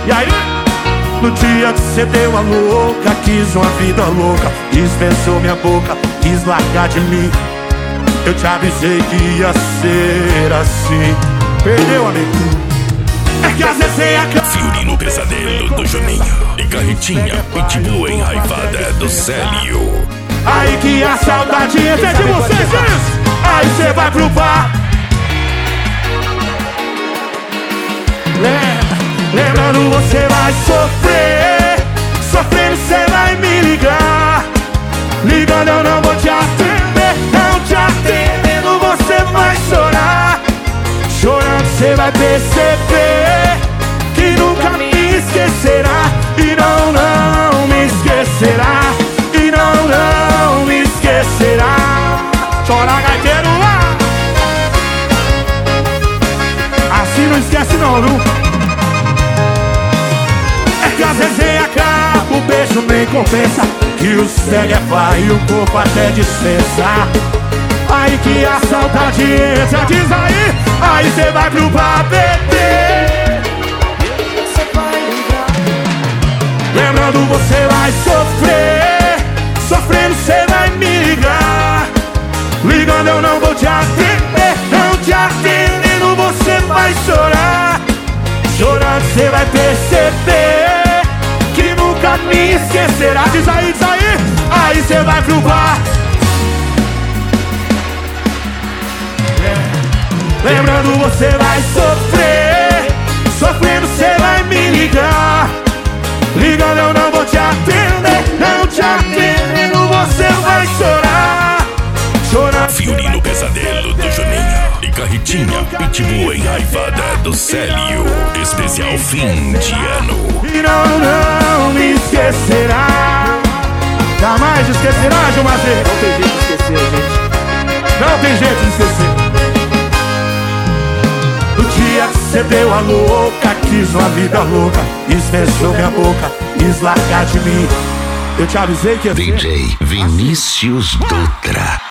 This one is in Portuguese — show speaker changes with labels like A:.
A: E aí? No dia que cê deu a louca, quis uma vida louca, dispensou minha boca, quis largar de mim. Eu te avisei que ia ser assim. Perdeu, amigo. É que às vezes é a
B: Fiorino Pesadelo do Juninho e Carretinha Pitbull enraivada do Célio.
A: aí que a saudade entra de vocês, isso. Aí cê vai pro bar. Lembrando você vai sofrer, sofrendo cê vai me ligar. Ligando eu não vou te atender, não te atendendo você vai chorar. Chorando cê vai perceber que nunca me esquecerá. E não me esquecerá. E não me esquecerá. Chora, gaiteiro lá. Assim não esquece não, viu? É que às vezes acaba, o beijo nem compensa, que o cego é pai e o corpo até dispensa. Aí que a saudade entra, diz aí cê vai pro bar beber. Lembrando você vai sofrer, sofrendo cê vai me ligar. Ligando eu não vou te atender, não te atendendo você vai chorar. Chorando cê vai perceber que nunca me esquecerá. Diz aí cê vai pro bar. Lembrando você vai sofrer, sofrendo cê vai me ligar. Ligando eu não vou te atender, não te atendendo você vai chorar. Chorando
B: Fiorino Pesadelo do Juninho e Carretinha Pitbull enraivada do Célio. Especial fim de ano.
A: e não me esquecerá. Jamais esquecerá, Gilmazer.
C: Não tem jeito de esquecer, gente.
A: Não tem jeito de esquecer. No dia que cê deu a louca, quis uma vida louca, dispensou minha boca, quis largar de mim. Eu te avisei que ia ser
B: DJ Vinícius Dutra.